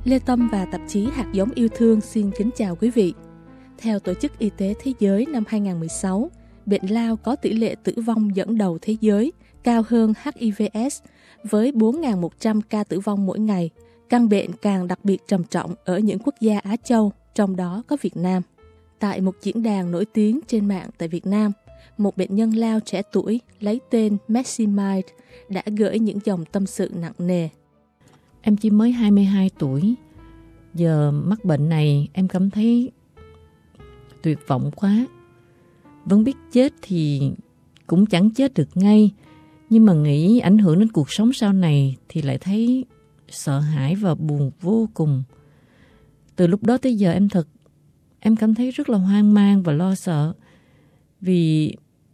Lê Tâm và tạp chí Hạt giống yêu thương xin kính chào quý vị. Theo Tổ chức Y tế Thế giới năm 2016, bệnh lao có tỷ lệ tử vong dẫn đầu thế giới, cao hơn HIV/AIDS với 4.100 ca tử vong mỗi ngày. Căn bệnh càng đặc biệt trầm trọng ở những quốc gia Á Châu, trong đó có Việt Nam. Tại một diễn đàn nổi tiếng trên mạng tại Việt Nam, một bệnh nhân lao trẻ tuổi lấy tên Maximide đã gửi những dòng tâm sự nặng nề. Em chỉ mới 22 tuổi, giờ mắc bệnh này em cảm thấy tuyệt vọng quá. Vẫn biết chết thì cũng chẳng chết được ngay, nhưng mà nghĩ ảnh hưởng đến cuộc sống sau này thì lại thấy sợ hãi và buồn vô cùng. Từ lúc đó tới giờ em cảm thấy rất là hoang mang và lo sợ, vì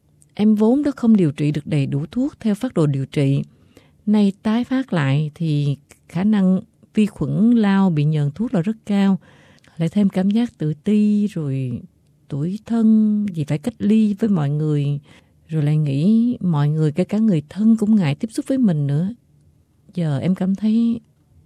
em vốn đã không điều trị được đầy đủ thuốc theo phác đồ điều trị. Nay tái phát lại thì khả năng vi khuẩn lao bị nhờn thuốc là rất cao. Lại thêm cảm giác tự ti rồi tủi thân vì phải cách ly với mọi người. Rồi lại nghĩ mọi người, kể cả người thân cũng ngại tiếp xúc với mình nữa. Giờ em cảm thấy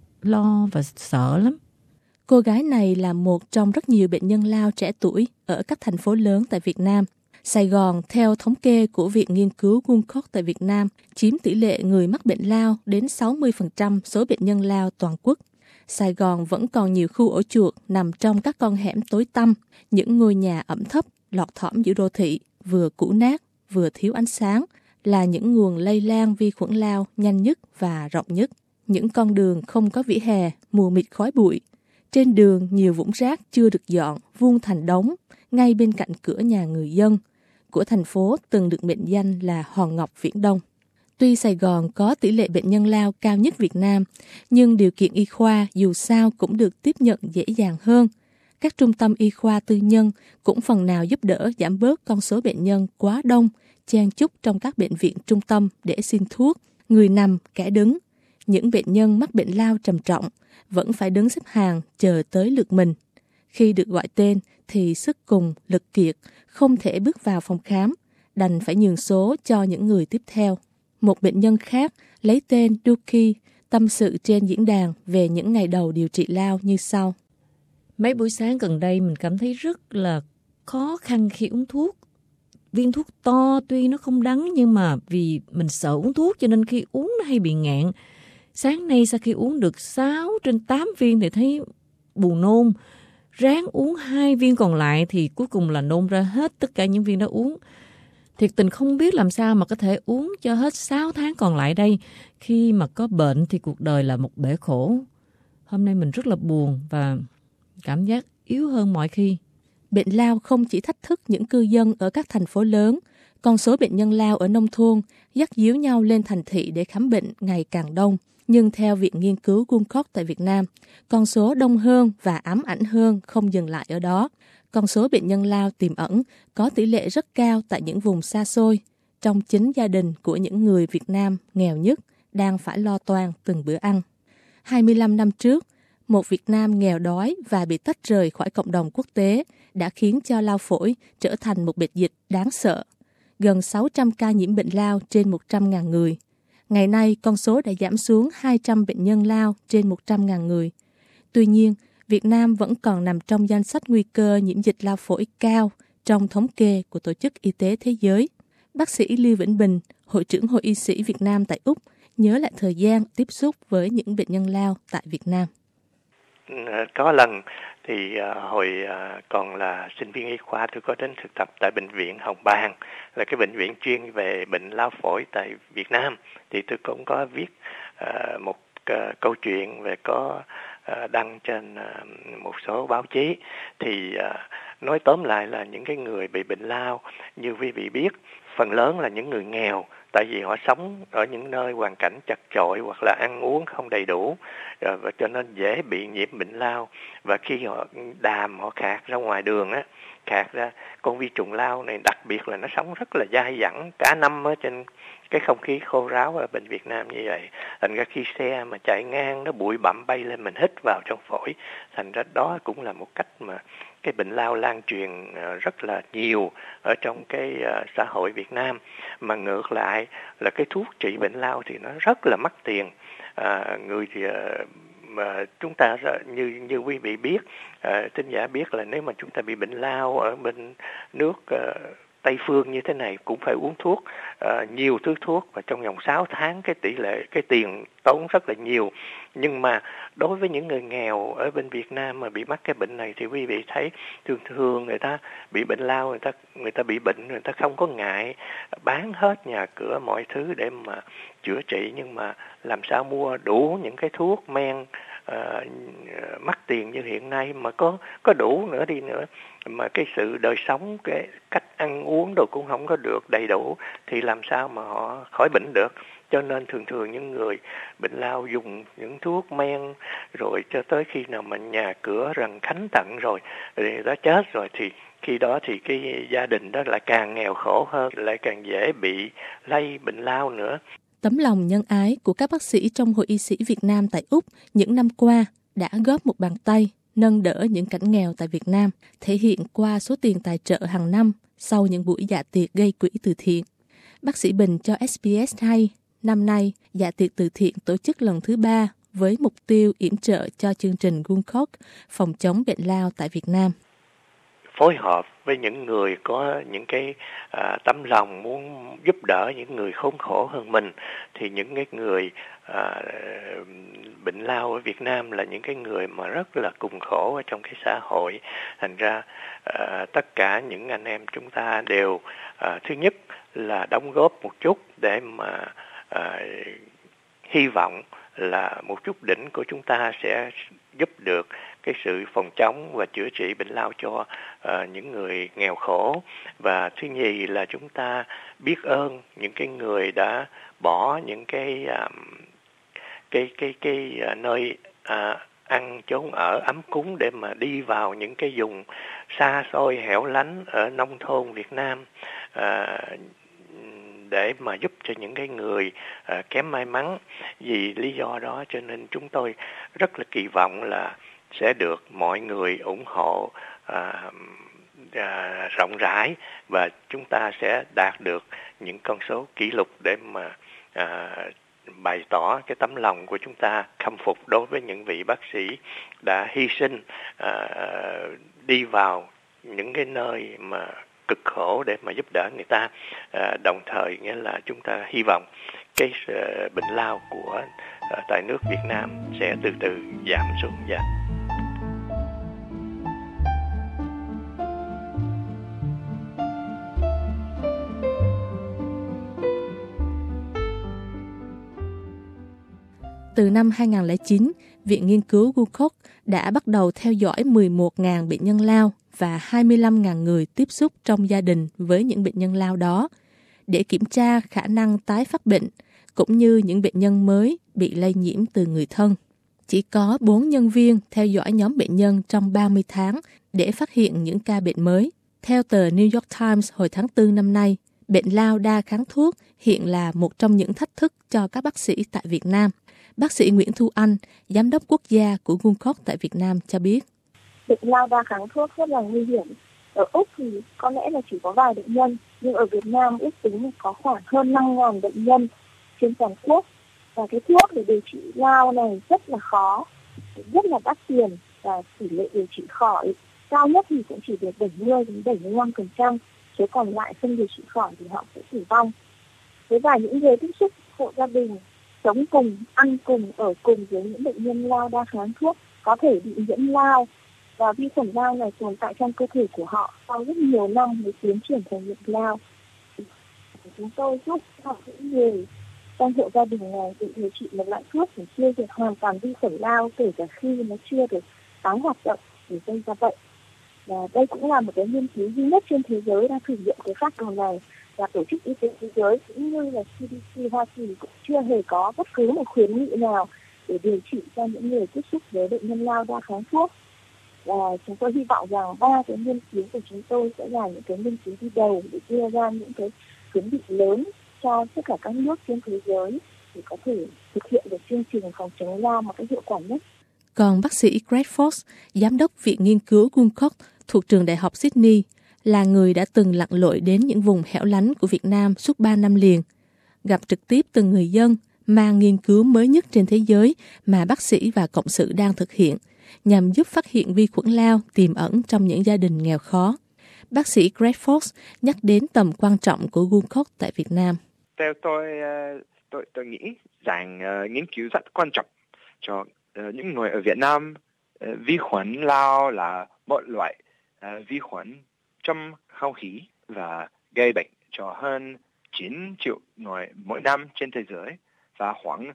lo và sợ lắm. Cô gái này là một trong rất nhiều bệnh nhân lao trẻ tuổi ở các thành phố lớn tại Việt Nam. Sài Gòn, theo thống kê của Viện Nghiên cứu Woolcock tại Việt Nam, chiếm tỷ lệ người mắc bệnh lao đến 60% số bệnh nhân lao toàn quốc. Sài Gòn vẫn còn nhiều khu ổ chuột nằm trong các con hẻm tối tăm, những ngôi nhà ẩm thấp, lọt thỏm giữa đô thị, vừa cũ nát, vừa thiếu ánh sáng, là những nguồn lây lan vi khuẩn lao nhanh nhất và rộng nhất. Những con đường không có vỉa hè, mù mịt khói bụi. Trên đường nhiều vũng rác chưa được dọn, vuông thành đống, ngay bên cạnh cửa nhà người dân của thành phố từng được mệnh danh là Hòn Ngọc Viễn Đông. Tuy Sài Gòn có tỷ lệ bệnh nhân lao cao nhất Việt Nam, nhưng điều kiện y khoa dù sao cũng được tiếp nhận dễ dàng hơn. Các trung tâm y khoa tư nhân cũng phần nào giúp đỡ giảm bớt con số bệnh nhân quá đông, chen chúc trong các bệnh viện trung tâm để xin thuốc, người nằm, kẻ đứng. Những bệnh nhân mắc bệnh lao trầm trọng vẫn phải đứng xếp hàng chờ tới lượt mình. Khi được gọi tên thì sức cùng, lực kiệt, không thể bước vào phòng khám, đành phải nhường số cho những người tiếp theo. Một bệnh nhân khác lấy tên Duki tâm sự trên diễn đàn về những ngày đầu điều trị lao như sau. Mấy buổi sáng gần đây mình cảm thấy rất là khó khăn khi uống thuốc. Viên thuốc to tuy nó không đắng, nhưng mà vì mình sợ uống thuốc cho nên khi uống nó hay bị nghẹn. Sáng nay sau khi uống được 6 trên 8 viên thì thấy buồn nôn. Ráng uống 2 viên còn lại thì cuối cùng là nôn ra hết tất cả những viên đó uống. Thiệt tình không biết làm sao mà có thể uống cho hết 6 tháng còn lại đây. Khi mà có bệnh thì cuộc đời là một bể khổ. Hôm nay mình rất là buồn và cảm giác yếu hơn mọi khi. Bệnh lao không chỉ thách thức những cư dân ở các thành phố lớn, con số bệnh nhân lao ở nông thôn dắt díu nhau lên thành thị để khám bệnh ngày càng đông. Nhưng theo Viện Nghiên cứu Woolcock tại Việt Nam, con số đông hơn và ám ảnh hơn không dừng lại ở đó. Con số bệnh nhân lao tiềm ẩn có tỷ lệ rất cao tại những vùng xa xôi, trong chính gia đình của những người Việt Nam nghèo nhất đang phải lo toan từng bữa ăn. 25 năm trước, một Việt Nam nghèo đói và bị tách rời khỏi cộng đồng quốc tế đã khiến cho lao phổi trở thành một bệnh dịch đáng sợ. Gần 600 ca nhiễm bệnh lao trên 100.000 người. Ngày nay, con số đã giảm xuống 200 bệnh nhân lao trên 100.000 người. Tuy nhiên, Việt Nam vẫn còn nằm trong danh sách nguy cơ nhiễm dịch lao phổi cao trong thống kê của Tổ chức Y tế Thế giới. Bác sĩ Lưu Vĩnh Bình, Hội trưởng Hội Y sĩ Việt Nam tại Úc, nhớ lại thời gian tiếp xúc với những bệnh nhân lao tại Việt Nam. Có lần thì hồi còn là sinh viên y khoa, tôi có đến thực tập tại Bệnh viện Hồng Bàng, là cái bệnh viện chuyên về bệnh lao phổi tại Việt Nam. Thì tôi cũng có viết một câu chuyện về có đăng trên một số báo chí. Thì nói tóm lại là những cái người bị bệnh lao, như quý vị biết, phần lớn là những người nghèo, tại vì họ sống ở những nơi hoàn cảnh chật chội hoặc là ăn uống không đầy đủ, và cho nên dễ bị nhiễm bệnh lao. Và khi họ đàm, họ khạc ra ngoài đường á, khạc ra con vi trùng lao này, đặc biệt là nó sống rất là dai dẳng cả năm ở trên cái không khí khô ráo ở bên Việt Nam như vậy. Thành ra khi xe mà chạy ngang, nó bụi bặm bay lên, mình hít vào trong phổi. Thành ra đó cũng là một cách mà cái bệnh lao lan truyền rất là nhiều ở trong cái xã hội Việt Nam. Mà ngược lại là cái thuốc trị bệnh lao thì nó rất là mắc tiền. Người thì mà chúng ta như quý vị biết, thính giả biết là nếu mà chúng ta bị bệnh lao ở bên nước Tây phương như thế này cũng phải uống thuốc, nhiều thứ thuốc, và trong vòng 6 tháng cái tiền tốn rất là nhiều. Nhưng mà đối với những người nghèo ở bên Việt Nam mà bị mắc cái bệnh này thì quý vị thấy thường người ta bị bệnh lao, người ta bị bệnh, người ta không có ngại bán hết nhà cửa mọi thứ để mà chữa trị, nhưng mà làm sao mua đủ những cái thuốc men mắc tiền như hiện nay mà có đủ nữa đi nữa, mà cái sự đời sống, cái cách ăn uống đồ cũng không có được đầy đủ thì làm sao mà họ khỏi bệnh được. Cho nên thường những người bệnh lao dùng những thuốc men rồi cho tới khi nào mà nhà cửa rằng khánh tận rồi người ta chết rồi thì khi đó thì cái gia đình đó lại càng nghèo khổ hơn, lại càng dễ bị lây bệnh lao nữa. Tấm lòng nhân ái của các bác sĩ trong Hội Y sĩ Việt Nam tại Úc những năm qua đã góp một bàn tay nâng đỡ những cảnh nghèo tại Việt Nam, thể hiện qua số tiền tài trợ hàng năm sau những buổi dạ tiệc gây quỹ từ thiện. Bác sĩ Bình cho SBS hay, năm nay dạ tiệc từ thiện tổ chức lần thứ 3 với mục tiêu yểm trợ cho chương trình Good Cook phòng chống bệnh lao tại Việt Nam. Phối hợp với những người có những cái tấm lòng muốn giúp đỡ những người khốn khổ hơn mình, thì những cái người bệnh lao ở Việt Nam là những cái người mà rất là cùng khổ ở trong cái xã hội. Thành ra tất cả những anh em chúng ta đều thứ nhất là đóng góp một chút để mà hy vọng là một chút đỉnh của chúng ta sẽ giúp được cái sự phòng chống và chữa trị bệnh lao cho những người nghèo khổ. Và thứ nhì là chúng ta biết ơn những cái người đã bỏ những cái nơi ăn chốn ở ấm cúng để mà đi vào những cái vùng xa xôi hẻo lánh ở nông thôn Việt Nam, để mà giúp cho những cái người kém may mắn. Vì lý do đó cho nên chúng tôi rất là kỳ vọng là sẽ được mọi người ủng hộ rộng rãi, và chúng ta sẽ đạt được những con số kỷ lục để mà bày tỏ cái tấm lòng của chúng ta khâm phục đối với những vị bác sĩ đã hy sinh đi vào những cái nơi mà cực khổ để mà giúp đỡ người ta. Đồng thời nghĩa là chúng ta hy vọng cái bệnh lao của tại nước Việt Nam sẽ từ từ giảm xuống. Từ năm 2009, Viện Nghiên cứu Good Cook đã bắt đầu theo dõi 11.000 bệnh nhân lao và 25.000 người tiếp xúc trong gia đình với những bệnh nhân lao đó để kiểm tra khả năng tái phát bệnh, cũng như những bệnh nhân mới bị lây nhiễm từ người thân. Chỉ có 4 nhân viên theo dõi nhóm bệnh nhân trong 30 tháng để phát hiện những ca bệnh mới. Theo tờ New York Times hồi tháng 4 năm nay, bệnh lao đa kháng thuốc hiện là một trong những thách thức cho các bác sĩ tại Việt Nam. Bác sĩ Nguyễn Thu Anh, Giám đốc quốc gia của Good Cook tại Việt Nam cho biết. Bệnh lao đa kháng thuốc rất là nguy hiểm. Ở Úc thì có lẽ là chỉ có vài bệnh nhân, nhưng ở Việt Nam ước tính có khoảng hơn 5.000 bệnh nhân trên toàn quốc. Và cái thuốc để điều trị lao này rất là khó, rất là đắt tiền, và tỷ lệ điều trị khỏi cao nhất thì cũng chỉ được 70-75%, số còn lại không điều trị khỏi thì họ sẽ tử vong. Với và những người tiếp xúc hộ gia đình sống cùng, ăn cùng, ở cùng với những bệnh nhân lao đa kháng thuốc có thể bị nhiễm lao, và vi khuẩn lao này tồn tại trong cơ thể của họ sau rất nhiều năm mới tiến triển thành bệnh lao. Chúng tôi giúp họ những người trong hộ gia đình này tự điều trị một loại thuốc để tiêu diệt hoàn toàn vi khuẩn lao kể cả khi nó chưa được tái hoạt động để gây ra bệnh. Và đây cũng là một cái nghiên cứu duy nhất trên thế giới đang thử nghiệm cái phác đồ này, và Tổ chức Y tế Thế giới cũng như là CDC Hoa Kỳ cũng chưa hề có bất cứ một khuyến nghị nào để điều trị cho những người tiếp xúc với bệnh nhân lao đa kháng thuốc. Và chúng tôi hy vọng rằng 3 cái nghiên cứu của chúng tôi sẽ là những cái nghiên cứu đi đầu để đưa ra những cái khuyến nghị lớn cho tất cả các nước trên thế giới để có thể thực hiện được chương trình phòng chống lao một cách hiệu quả nhất. Còn bác sĩ Greg Fox, Giám đốc Viện Nghiên cứu Good Cook thuộc trường Đại học Sydney, là người đã từng lặn lội đến những vùng hẻo lánh của Việt Nam suốt 3 năm liền, gặp trực tiếp từng người dân mang nghiên cứu mới nhất trên thế giới mà bác sĩ và cộng sự đang thực hiện nhằm giúp phát hiện vi khuẩn lao tiềm ẩn trong những gia đình nghèo khó. Bác sĩ Greg Fox nhắc đến tầm quan trọng của Guncock tại Việt Nam. Theo tôi nghĩ rằng nghiên cứu rất quan trọng cho những người ở Việt Nam. Vi khuẩn lao là một loại vi khuẩn trong không khí và gây bệnh cho hơn 9 triệu người mỗi năm trên thế giới và khoảng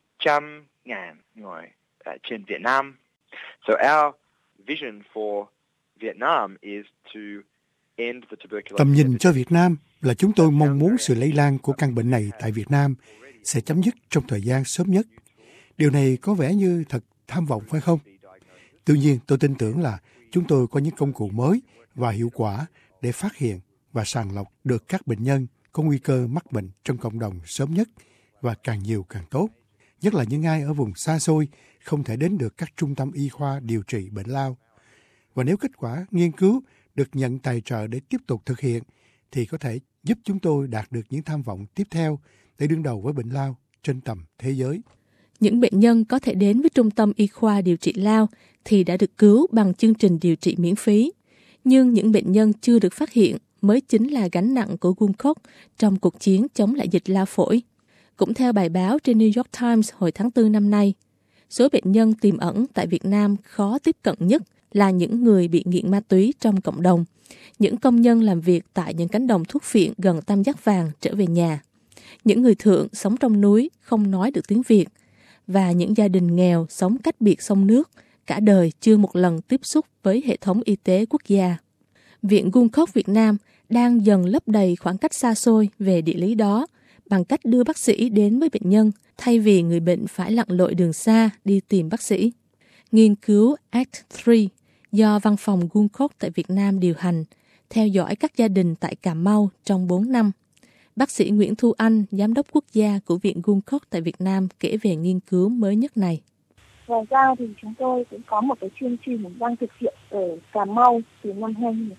100.000 người trên Việt Nam. So our vision for Vietnam is to end the tuberculosis. Tầm nhìn cho Việt Nam là chúng tôi mong muốn sự lây lan của căn bệnh này tại Việt Nam sẽ chấm dứt trong thời gian sớm nhất. Điều này có vẻ như thật tham vọng phải không? Tuy nhiên, tôi tin tưởng là chúng tôi có những công cụ mới và hiệu quả để phát hiện và sàng lọc được các bệnh nhân có nguy cơ mắc bệnh trong cộng đồng sớm nhất và càng nhiều càng tốt. Nhất là những ai ở vùng xa xôi không thể đến được các trung tâm y khoa điều trị bệnh lao. Và nếu kết quả nghiên cứu được nhận tài trợ để tiếp tục thực hiện, thì có thể giúp chúng tôi đạt được những tham vọng tiếp theo để đương đầu với bệnh lao trên tầm thế giới. Những bệnh nhân có thể đến với trung tâm y khoa điều trị lao thì đã được cứu bằng chương trình điều trị miễn phí. Nhưng những bệnh nhân chưa được phát hiện mới chính là gánh nặng của Guncock trong cuộc chiến chống lại dịch lao phổi. Cũng theo bài báo trên New York Times hồi tháng 4 năm nay, số bệnh nhân tiềm ẩn tại Việt Nam khó tiếp cận nhất là những người bị nghiện ma túy trong cộng đồng, những công nhân làm việc tại những cánh đồng thuốc phiện gần Tam Giác Vàng trở về nhà, những người thượng sống trong núi không nói được tiếng Việt, và những gia đình nghèo sống cách biệt sông nước, cả đời chưa một lần tiếp xúc với hệ thống y tế quốc gia. Viện Guncock Việt Nam đang dần lấp đầy khoảng cách xa xôi về địa lý đó bằng cách đưa bác sĩ đến với bệnh nhân thay vì người bệnh phải lặn lội đường xa đi tìm bác sĩ. Nghiên cứu Act 3 do Văn phòng Guncock tại Việt Nam điều hành, theo dõi các gia đình tại Cà Mau trong 4 năm. Bác sĩ Nguyễn Thu Anh, Giám đốc quốc gia của Viện Guncock tại Việt Nam kể về nghiên cứu mới nhất này. Ngoài ra thì chúng tôi cũng có một cái chương trình đang thực hiện ở Cà Mau từ năm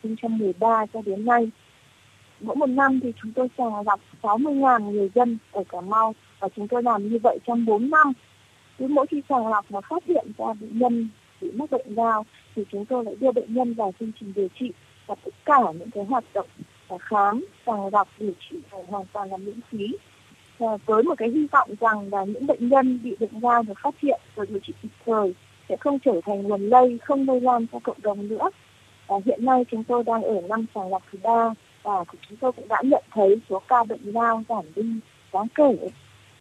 2013 cho đến nay. Mỗi một năm thì chúng tôi sàng lọc 60.000 người dân ở Cà Mau và chúng tôi làm như vậy trong 4 năm. Cứ mỗi khi sàng lọc mà phát hiện ra bệnh nhân bị mắc bệnh lao thì chúng tôi lại đưa bệnh nhân vào chương trình điều trị, và tất cả những cái hoạt động khám, sàng lọc, điều trị hoàn toàn là miễn phí. Với một cái hy vọng rằng là những bệnh nhân bị bệnh lao được phát hiện và điều trị kịp thời sẽ không trở thành nguồn lây, không lây lan cho cộng đồng nữa. Hiện nay chúng tôi đang ở năm sàng lọc thứ 3 và chúng tôi cũng đã nhận thấy số ca bệnh lao giảm đi đáng kể.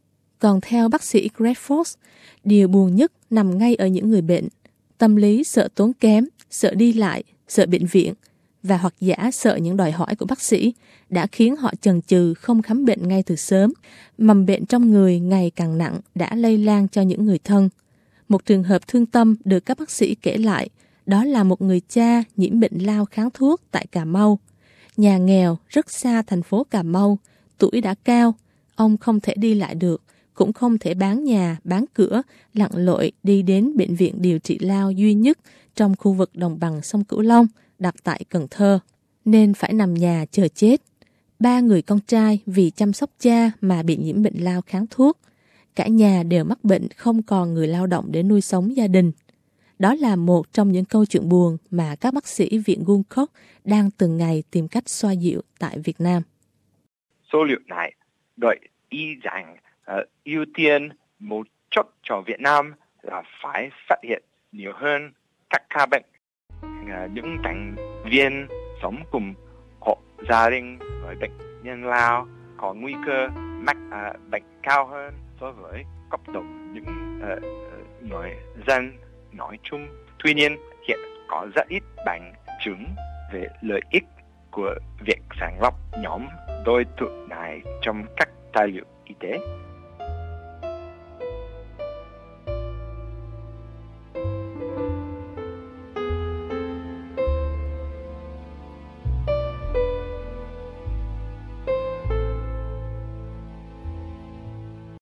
Còn theo bác sĩ Greg Fox, điều buồn nhất nằm ngay ở những người bệnh. Tâm lý sợ tốn kém, sợ đi lại, sợ bệnh viện và hoặc giả sợ những đòi hỏi của bác sĩ đã khiến họ chần chừ không khám bệnh ngay từ sớm. Mầm bệnh trong người ngày càng nặng đã lây lan cho những người thân. Một trường hợp thương tâm được các bác sĩ kể lại, đó là một người cha nhiễm bệnh lao kháng thuốc tại Cà Mau. Nhà nghèo rất xa thành phố Cà Mau, tuổi đã cao, ông không thể đi lại được, cũng không thể bán nhà, bán cửa, lặn lội đi đến bệnh viện điều trị lao duy nhất trong khu vực đồng bằng sông Cửu Long, đặt tại Cần Thơ, nên phải nằm nhà chờ chết. 3 người con trai vì chăm sóc cha mà bị nhiễm bệnh lao kháng thuốc. Cả nhà đều mắc bệnh, không còn người lao động để nuôi sống gia đình. Đó là một trong những câu chuyện buồn mà các bác sĩ Viện Guncock đang từng ngày tìm cách xoa dịu tại Việt Nam. Số liệu này gợi ý rằng ưu tiên một chút cho Việt Nam là phải phát hiện nhiều hơn các ca bệnh. Những thành viên sống cùng hộ gia đình với bệnh nhân lao có nguy cơ mắc bệnh cao hơn so với cộng đồng những người dân nói chung. Tuy nhiên, hiện có rất ít bằng chứng về lợi ích của việc sàng lọc nhóm đối tượng này trong các tài liệu y tế.